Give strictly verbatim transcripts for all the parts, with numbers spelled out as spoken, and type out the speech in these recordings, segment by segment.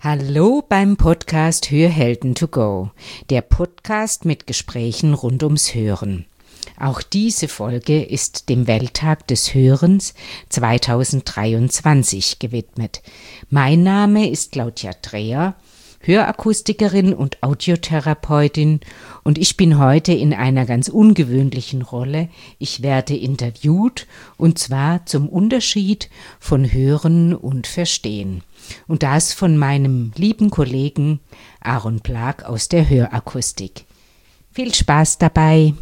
Hallo beim Podcast Hörhelden to go, der Podcast mit Gesprächen rund ums Hören. Auch diese Folge ist dem Welttag des Hörens zweitausenddreiundzwanzig gewidmet. Mein Name ist Claudia Dreher, Hörakustikerin und Audiotherapeutin, und ich bin heute in einer ganz ungewöhnlichen Rolle. Ich werde interviewt, und zwar zum Unterschied von Hören und Verstehen. Und das von meinem lieben Kollegen Aaron Plag aus der Hörakustik. Viel Spaß dabei!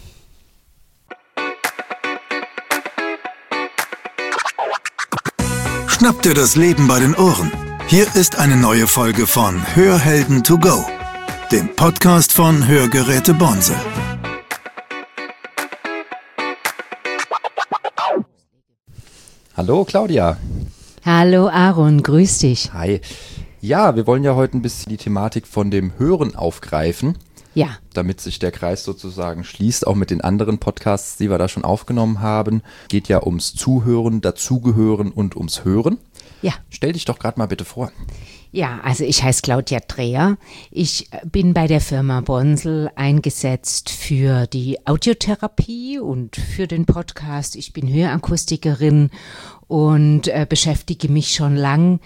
Schnapp dir das Leben bei den Ohren. Hier ist eine neue Folge von Hörhelden to go, dem Podcast von Hörgeräte Bonsel. Hallo Claudia. Hallo Aaron, grüß dich. Hi. Ja, wir wollen ja heute ein bisschen die Thematik von dem Hören aufgreifen. Ja. Damit sich der Kreis sozusagen schließt, auch mit den anderen Podcasts, die wir da schon aufgenommen haben. Geht ja ums Zuhören, Dazugehören und ums Hören. Ja. Stell dich doch gerade mal bitte vor. Ja, also ich heiße Claudia Dreher. Ich bin bei der Firma Bonsel eingesetzt für die Audiotherapie und für den Podcast. Ich bin Hörakustikerin und äh, beschäftige mich schon lang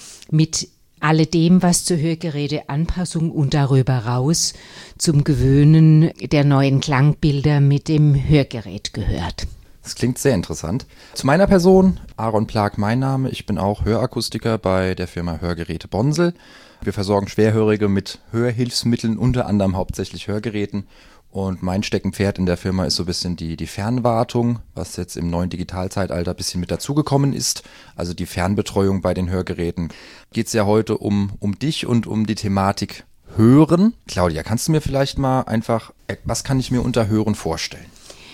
mit alledem, was zur Hörgeräteanpassung und darüber raus zum Gewöhnen der neuen Klangbilder mit dem Hörgerät gehört. Das klingt sehr interessant. Zu meiner Person, Aaron Plag, mein Name. Ich bin auch Hörakustiker bei der Firma Hörgeräte Bonsel. Wir versorgen Schwerhörige mit Hörhilfsmitteln, unter anderem hauptsächlich Hörgeräten. Und mein Steckenpferd in der Firma ist so ein bisschen die, die Fernwartung, was jetzt im neuen Digitalzeitalter ein bisschen mit dazugekommen ist. Also die Fernbetreuung bei den Hörgeräten. Geht es ja heute um, um dich und um die Thematik Hören. Claudia, kannst du mir vielleicht mal einfach, was kann ich mir unter Hören vorstellen?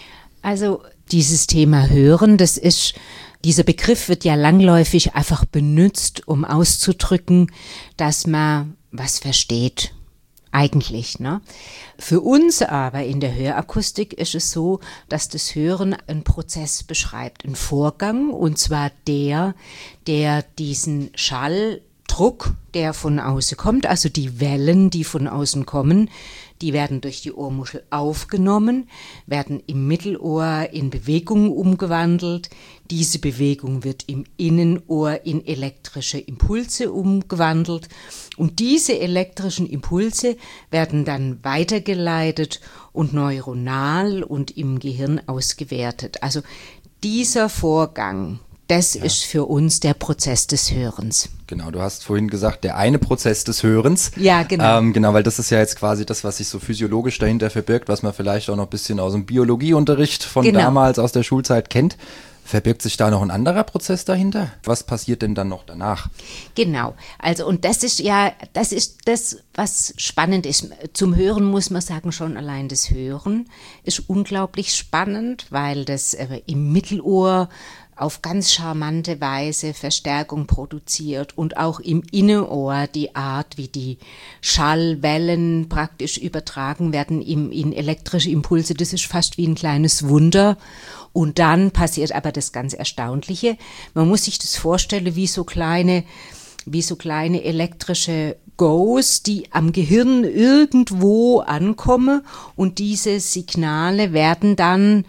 Also dieses Thema Hören, das ist, dieser Begriff wird ja langläufig einfach benutzt, um auszudrücken, dass man was versteht. Eigentlich, ne? Für uns aber in der Hörakustik ist es so, dass das Hören einen Prozess beschreibt, einen Vorgang, und zwar der, der diesen Schalldruck, der von außen kommt, also die Wellen, die von außen kommen, die werden durch die Ohrmuschel aufgenommen, werden im Mittelohr in Bewegung umgewandelt. Diese Bewegung wird im Innenohr in elektrische Impulse umgewandelt. Und diese elektrischen Impulse werden dann weitergeleitet und neuronal und im Gehirn ausgewertet. Also dieser Vorgang, das ja. ist für uns der Prozess des Hörens. Genau, du hast vorhin gesagt, der eine Prozess des Hörens. Ja, genau. Ähm, genau, weil das ist ja jetzt quasi das, was sich so physiologisch dahinter verbirgt, was man vielleicht auch noch ein bisschen aus dem Biologieunterricht von genau. damals aus der Schulzeit kennt. Verbirgt sich da noch ein anderer Prozess dahinter? Was passiert denn dann noch danach? Genau, also und das ist ja, das ist das, was spannend ist. Zum Hören muss man sagen, schon allein das Hören ist unglaublich spannend, weil das äh, im Mittelohr auf ganz charmante Weise Verstärkung produziert und auch im Innenohr die Art, wie die Schallwellen praktisch übertragen werden in, in elektrische Impulse, das ist fast wie ein kleines Wunder. Und dann passiert aber das ganz Erstaunliche. Man muss sich das vorstellen wie so kleine, wie so kleine elektrische Goes, die am Gehirn irgendwo ankommen, und diese Signale werden dann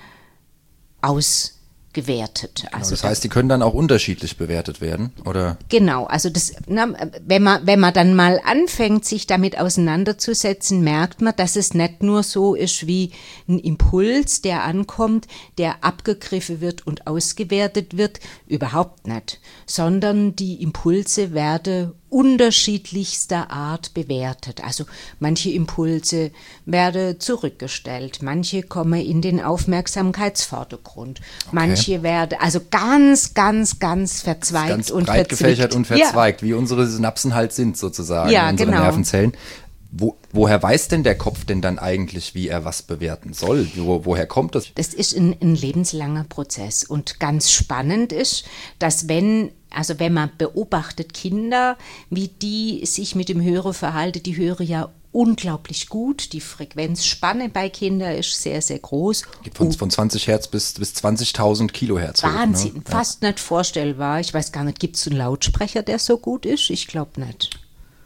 aus gewertet. Genau, Also das heißt, die können dann auch unterschiedlich bewertet werden, oder? Genau, also das, na, wenn man, wenn man dann mal anfängt, sich damit auseinanderzusetzen, merkt man, dass es nicht nur so ist wie ein Impuls, der ankommt, der abgegriffen wird und ausgewertet wird, überhaupt nicht, sondern die Impulse werden unterschiedlichster Art bewertet. Also manche Impulse werden zurückgestellt, manche kommen in den Aufmerksamkeitsvordergrund, okay. manche werden also ganz, ganz, ganz verzweigt ganz und breit gefächert und verzweigt, ja. wie unsere Synapsen halt sind sozusagen, ja, unsere genau. Nervenzellen. Wo, woher weiß denn der Kopf denn dann eigentlich, wie er was bewerten soll? Wo, woher kommt das? Das ist ein, ein lebenslanger Prozess, und ganz spannend ist, dass wenn Also wenn man beobachtet Kinder, wie die sich mit dem Hören verhalten, die hören ja unglaublich gut. Die Frequenzspanne bei Kindern ist sehr, sehr groß. Geht von, von zwanzig Hertz bis, bis zwanzigtausend Kilohertz. Wahnsinn, hoch, ne? fast ja. nicht vorstellbar. Ich weiß gar nicht, gibt es einen Lautsprecher, der so gut ist? Ich glaube nicht.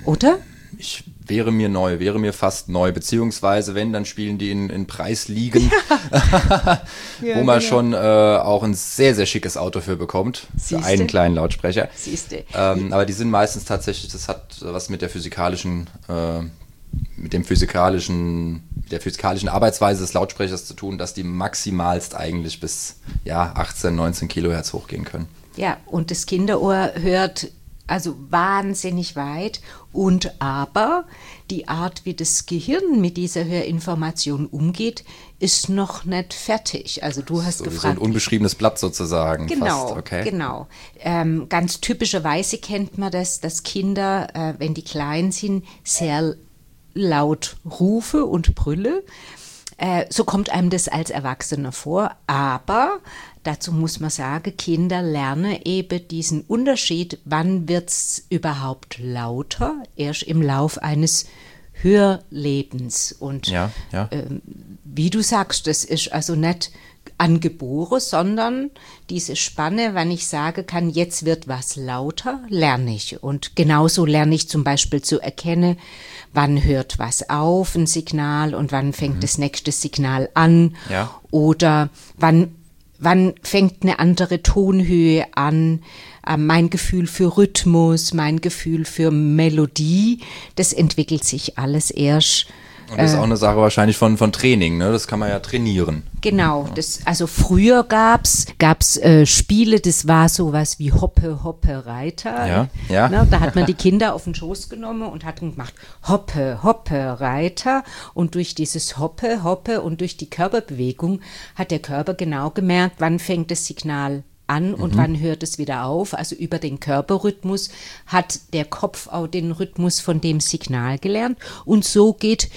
oder? Ich wäre mir neu, wäre mir fast neu, beziehungsweise wenn, dann spielen die in, in Preisligen, ja. ja, wo man genau. schon äh, auch ein sehr, sehr schickes Auto für bekommt, Siehste? für einen kleinen Lautsprecher. Siehste. Ähm, aber die sind meistens tatsächlich, das hat was mit der physikalischen, äh, mit dem physikalischen, mit der physikalischen Arbeitsweise des Lautsprechers zu tun, dass die maximalst eigentlich bis ja, achtzehn, neunzehn Kilohertz hochgehen können. Ja, und das Kinderohr hört also wahnsinnig weit, und aber die Art, wie das Gehirn mit dieser Hörinformation umgeht, ist noch nicht fertig. Also du hast so, gefragt. So ein unbeschriebenes Blatt sozusagen. Genau, fast. Okay. genau. Ähm, ganz typischerweise kennt man das, dass Kinder, äh, wenn die klein sind, sehr laut rufe und brülle. Äh, so kommt einem das als Erwachsener vor, aber dazu muss man sagen, Kinder lernen eben diesen Unterschied, wann wird es überhaupt lauter, erst im Lauf eines Hörlebens. Und ja, ja. Ähm, wie du sagst, das ist also nicht angeboren, sondern diese Spanne, wenn ich sage kann, jetzt wird was lauter, lerne ich. Und genauso lerne ich zum Beispiel zu erkennen, wann hört was auf, ein Signal, und wann fängt mhm. das nächste Signal an. Ja. Oder wann, wann fängt eine andere Tonhöhe an. Äh, mein Gefühl für Rhythmus, mein Gefühl für Melodie, das entwickelt sich alles erst. Und das ist auch eine Sache wahrscheinlich von, von Training, ne? Das kann man ja trainieren. Genau, das, also früher gab's gab's äh, Spiele, das war sowas wie Hoppe, Hoppe, Reiter. Ja, ja. Ne? Da hat man die Kinder auf den Schoß genommen und hat gemacht Hoppe, Hoppe, Reiter. Und durch dieses Hoppe, Hoppe und durch die Körperbewegung hat der Körper genau gemerkt, wann fängt das Signal an und mhm. wann hört es wieder auf. Also über den Körperrhythmus hat der Kopf auch den Rhythmus von dem Signal gelernt. Und so geht,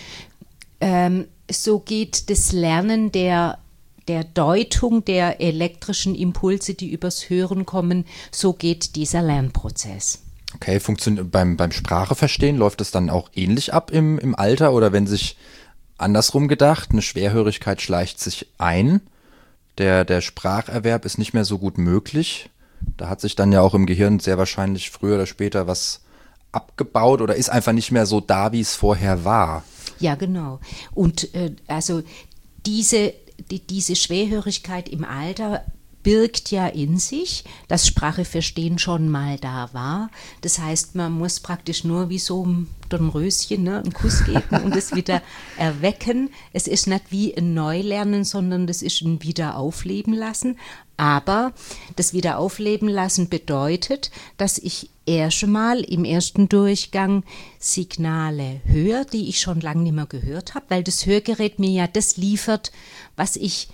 ähm, so geht das Lernen der, der Deutung der elektrischen Impulse, die übers Hören kommen, so geht dieser Lernprozess. Okay, funktioniert beim, beim Spracheverstehen, läuft das dann auch ähnlich ab im, im Alter, oder wenn sich andersrum gedacht, eine Schwerhörigkeit schleicht sich ein, Der, der Spracherwerb ist nicht mehr so gut möglich. Da hat sich dann ja auch im Gehirn sehr wahrscheinlich früher oder später was abgebaut oder ist einfach nicht mehr so da, wie es vorher war. Ja, genau. Und äh, also diese, die, diese Schwerhörigkeit im Alter birgt ja in sich, dass Spracheverstehen schon mal da war. Das heißt, man muss praktisch nur wie so ein Dornröschen, ne, einen Kuss geben und es wieder erwecken. Es ist nicht wie ein Neulernen, sondern das ist ein Wiederaufleben lassen. Aber das Wiederaufleben lassen bedeutet, dass ich erst mal im ersten Durchgang Signale höre, die ich schon lange nicht mehr gehört habe, weil das Hörgerät mir ja das liefert, was ich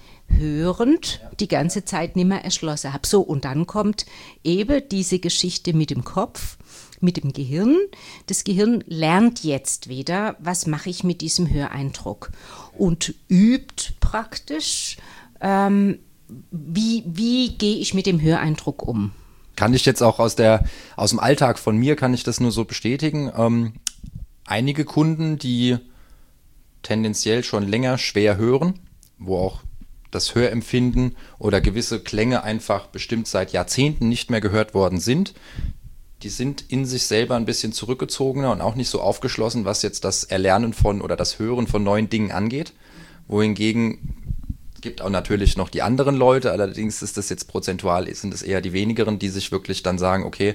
hörend die ganze Zeit nicht mehr erschlossen habe. So, und dann kommt eben diese Geschichte mit dem Kopf, mit dem Gehirn. Das Gehirn lernt jetzt wieder, was mache ich mit diesem Höreindruck, und übt praktisch, ähm, wie, wie gehe ich mit dem Höreindruck um. Kann ich jetzt auch aus, der, aus dem Alltag von mir, kann ich das nur so bestätigen. Ähm, einige Kunden, die tendenziell schon länger schwer hören, wo auch das Hörempfinden oder gewisse Klänge einfach bestimmt seit Jahrzehnten nicht mehr gehört worden sind, die sind in sich selber ein bisschen zurückgezogener und auch nicht so aufgeschlossen, was jetzt das Erlernen von oder das Hören von neuen Dingen angeht. Wohingegen gibt auch natürlich noch die anderen Leute, allerdings ist das jetzt prozentual, sind es eher die wenigeren, die sich wirklich dann sagen, okay,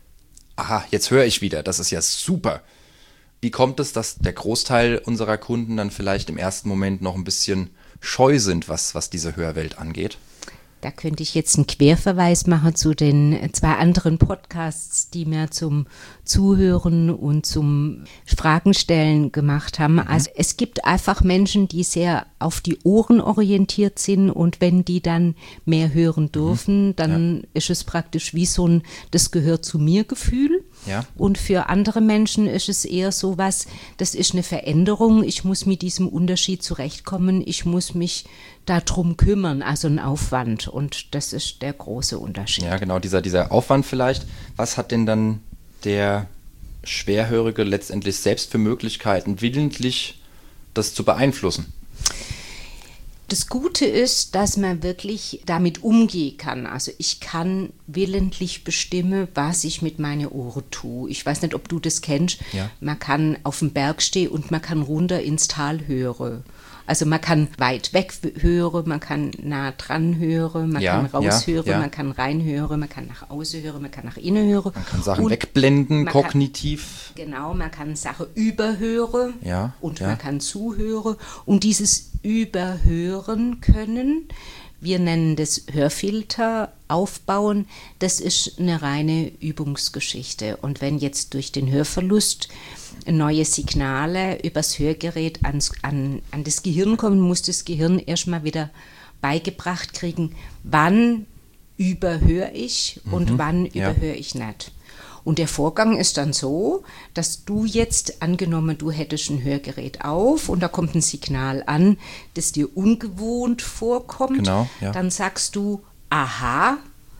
aha, jetzt höre ich wieder, das ist ja super. Wie kommt es, dass der Großteil unserer Kunden dann vielleicht im ersten Moment noch ein bisschen scheu sind, was, was diese Hörwelt angeht? Da könnte ich jetzt einen Querverweis machen zu den zwei anderen Podcasts, die wir zum Zuhören und zum Fragenstellen gemacht haben. Mhm. Also es gibt einfach Menschen, die sehr auf die Ohren orientiert sind, und wenn die dann mehr hören dürfen, mhm. dann ja. ist es praktisch wie so ein, das gehört zu mir Gefühl. Ja. Und für andere Menschen ist es eher so was, das ist eine Veränderung, ich muss mit diesem Unterschied zurechtkommen, ich muss mich darum kümmern, also ein Aufwand, und das ist der große Unterschied. Ja, genau, dieser, dieser Aufwand vielleicht. Was hat denn dann der Schwerhörige letztendlich selbst für Möglichkeiten, willentlich das zu beeinflussen? Das Gute ist, dass man wirklich damit umgehen kann. Also ich kann willentlich bestimmen, was ich mit meinen Ohren tue. Ich weiß nicht, ob du das kennst. Ja. Man kann auf dem Berg stehen und man kann runter ins Tal hören. Also man kann weit weg hören, man kann nah dran hören, man Ja, kann raus ja, hören, ja. man kann rein hören, man kann nach außen hören, man kann nach innen hören. Man kann Sachen Und wegblenden, man kann- kognitiv. Genau, man kann Sachen überhören Ja, und ja. man kann zuhören. Und dieses Überhören können, wir nennen das Hörfilter aufbauen, das ist eine reine Übungsgeschichte. Und wenn jetzt durch den Hörverlust neue Signale übers Hörgerät ans, an, an das Gehirn kommen, muss das Gehirn erstmal wieder beigebracht kriegen, wann überhöre ich und wann ja. überhöre ich nicht. Und der Vorgang ist dann so, dass du jetzt, angenommen, du hättest ein Hörgerät auf und da kommt ein Signal an, das dir ungewohnt vorkommt, Genau, ja. dann sagst du, aha,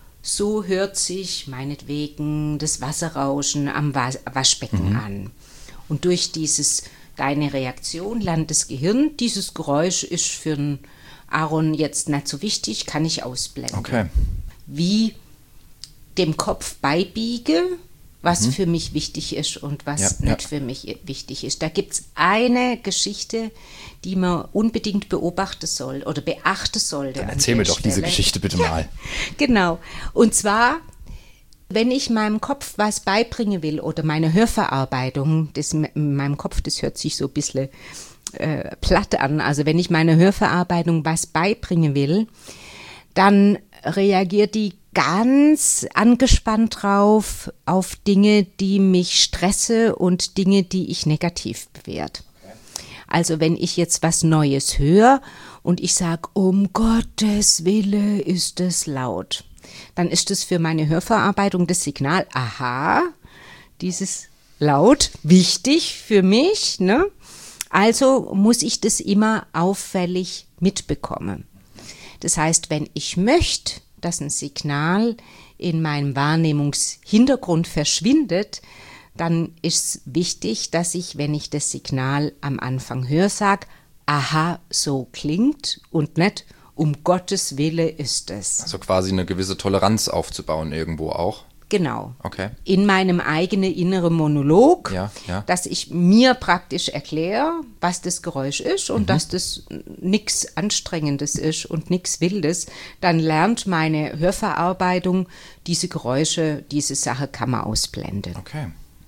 so hört sich meinetwegen das Wasserrauschen am Was- Waschbecken Mhm. an. Und durch dieses, deine Reaktion lernt das Gehirn, dieses Geräusch ist für den Aaron jetzt nicht so wichtig, kann ich ausblenden. Okay. Wie dem Kopf beibiege, was für mich wichtig ist und was Ja, nicht ja. für mich wichtig ist. Da gibt es eine Geschichte, die man unbedingt beobachten soll oder beachten sollte. Dann an erzähl der mir doch diese Stelle. Geschichte bitte mal. Genau. Und zwar, wenn ich meinem Kopf was beibringen will oder meine Hörverarbeitung, das in meinem Kopf, das hört sich so ein bisschen äh, platt an, also wenn ich meine Hörverarbeitung was beibringen will, dann reagiert die ganz angespannt drauf auf Dinge, die mich stresse und Dinge, die ich negativ bewerte. Also wenn ich jetzt was Neues höre und ich sage, um Gottes Wille ist es laut, dann ist es für meine Hörverarbeitung das Signal, aha, dieses laut, wichtig für mich, ne? Also muss ich das immer auffällig mitbekommen. Das heißt, wenn ich möchte, dass ein Signal in meinem Wahrnehmungshintergrund verschwindet, dann ist wichtig, dass ich, wenn ich das Signal am Anfang höre, sage, aha, so klingt und nicht, um Gottes Wille ist es. Also quasi eine gewisse Toleranz aufzubauen irgendwo auch. Genau. Okay. In meinem eigenen inneren Monolog, Ja, ja. dass ich mir praktisch erkläre, was das Geräusch ist und dass das nichts Anstrengendes ist und nichts Wildes, dann lernt meine Hörverarbeitung diese Geräusche, diese Sache kann man ausblenden. Okay.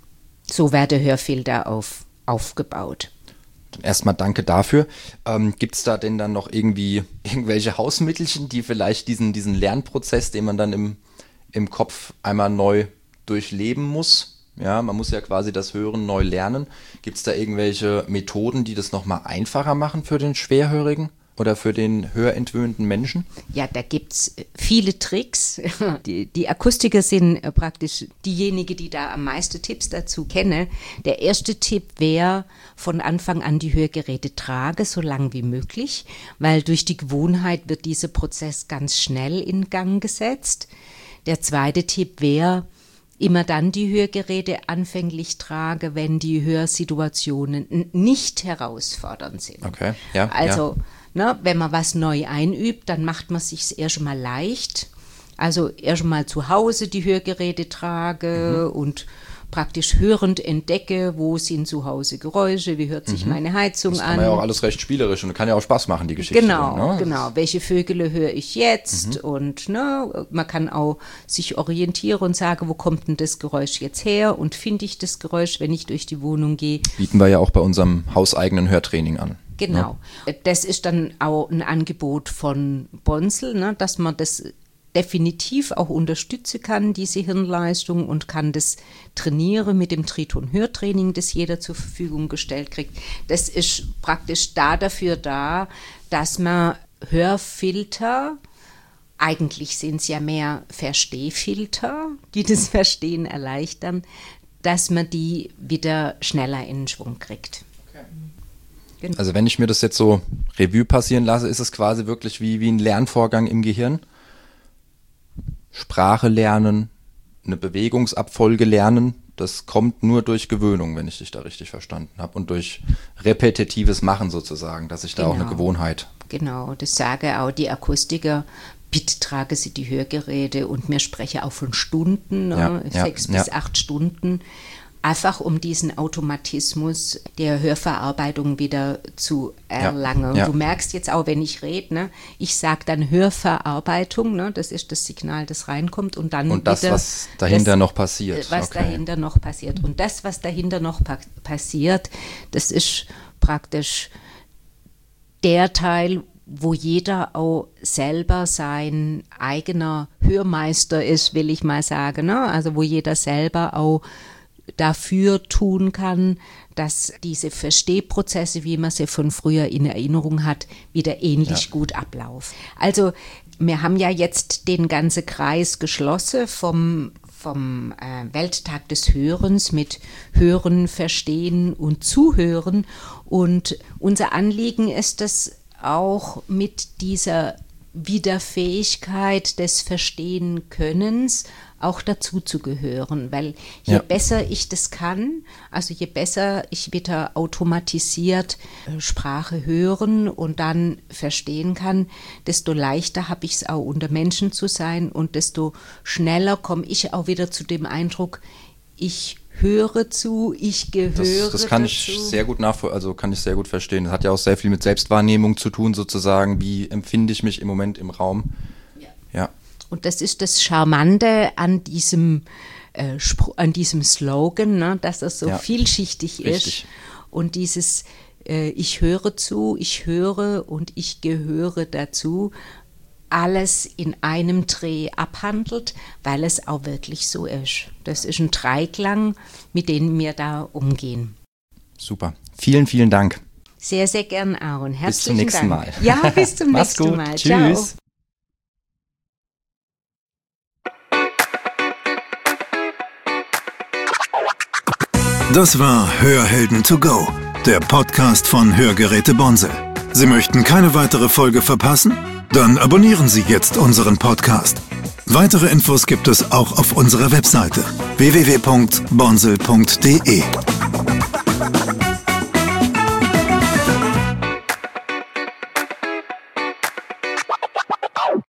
So werden Hörfilter auf, aufgebaut. Dann erstmal danke dafür. Ähm, Gibt es da denn dann noch irgendwie irgendwelche Hausmittelchen, die vielleicht diesen, diesen Lernprozess, den man dann im, im Kopf einmal neu durchleben muss? Ja, man muss ja quasi das Hören neu lernen. Gibt es da irgendwelche Methoden, die das nochmal einfacher machen für den Schwerhörigen oder für den hörentwöhnten Menschen? Ja, da gibt's viele Tricks. Die, die Akustiker sind äh, praktisch diejenigen, die da am meisten Tipps dazu kennen. Der erste Tipp wäre, von Anfang an die Hörgeräte trage, so lang wie möglich, weil durch die Gewohnheit wird dieser Prozess ganz schnell in Gang gesetzt. Der zweite Tipp wäre, immer dann die Hörgeräte anfänglich trage, wenn die Hörsituationen n- nicht herausfordernd sind. Okay, ja. Also, ja. ne, wenn man was neu einübt, dann macht man sich's erst mal leicht. Also erst mal zu Hause die Hörgeräte trage Mhm. und praktisch hörend entdecke, wo sind zu Hause Geräusche, wie hört sich meine Heizung Das an. kann man ja auch alles recht spielerisch und kann ja auch Spaß machen, die Geschichte. Genau, dann, ne? genau. Welche Vögel höre ich jetzt? Und ne, man kann auch sich orientieren und sagen, wo kommt denn das Geräusch jetzt her? Und finde ich das Geräusch, wenn ich durch die Wohnung gehe? Bieten wir ja auch bei unserem hauseigenen Hörtraining an. Genau. Das ist dann auch ein Angebot von Bonsel, ne, dass man das definitiv auch unterstützen kann, diese Hirnleistung, und kann das trainieren mit dem Triton-Hörtraining, das jeder zur Verfügung gestellt kriegt. Das ist praktisch da dafür da, dass man Hörfilter, eigentlich sind es ja mehr Verstehfilter, die das Verstehen erleichtern, dass man die wieder schneller in den Schwung kriegt. Also wenn ich mir das jetzt so Revue passieren lasse, ist es quasi wirklich wie, wie ein Lernvorgang im Gehirn. Sprache lernen, eine Bewegungsabfolge lernen, das kommt nur durch Gewöhnung, wenn ich dich da richtig verstanden habe, und durch repetitives Machen sozusagen, dass sich da auch eine Genau. Gewohnheit Genau, das sagen auch die Akustiker. Bitte tragen Sie die Hörgeräte und wir sprechen auch von Stunden, ja, ne? ja, sechs ja. bis acht Stunden. Einfach um diesen Automatismus der Hörverarbeitung wieder zu erlangen. Ja, ja. Du merkst jetzt auch, wenn ich rede, ne, ich sage dann Hörverarbeitung, ne, das ist das Signal, das reinkommt und dann und das, wieder was dahinter das, noch passiert. Was okay. dahinter noch passiert. Und das, was dahinter noch pa- passiert, das ist praktisch der Teil, wo jeder auch selber sein eigener Hörmeister ist, will ich mal sagen. Ne? Also wo jeder selber auch dafür tun kann, dass diese Verstehprozesse, wie man sie von früher in Erinnerung hat, wieder ähnlich ja. gut ablaufen. Also wir haben ja jetzt den ganzen Kreis geschlossen vom, vom äh, Welttag des Hörens mit Hören, Verstehen und Zuhören. Und unser Anliegen ist es auch mit dieser Wiederfähigkeit des Verstehen-Könnens auch dazu zu gehören, weil je ja. besser ich das kann, also je besser ich wieder automatisiert äh, Sprache hören und dann verstehen kann, desto leichter habe ich es auch unter Menschen zu sein und desto schneller komme ich auch wieder zu dem Eindruck, ich höre zu, ich gehöre Das, das kann dazu. ich sehr gut nachvoll- also kann ich sehr gut verstehen. Das hat ja auch sehr viel mit Selbstwahrnehmung zu tun, sozusagen. Wie empfinde ich mich im Moment im Raum? Ja. ja. Und das ist das Charmante an diesem, äh, Spr- an diesem Slogan, ne, dass er so ja. vielschichtig Richtig. ist. Und dieses äh, ich höre zu, ich höre und ich gehöre dazu, alles in einem Dreh abhandelt, weil es auch wirklich so ist. Das ist ein Dreiklang, mit dem wir da umgehen. Super. Vielen, vielen Dank. Sehr, sehr gern, Aaron. Herzlichen bis zum nächsten Dank. Mal. Ja, bis zum Mach's nächsten gut. Mal. Tschüss. Ciao. Das war Hörhelden to go, der Podcast von Hörgeräte Bonsel. Sie möchten keine weitere Folge verpassen? Dann abonnieren Sie jetzt unseren Podcast. Weitere Infos gibt es auch auf unserer Webseite w w w punkt bonsel punkt d e.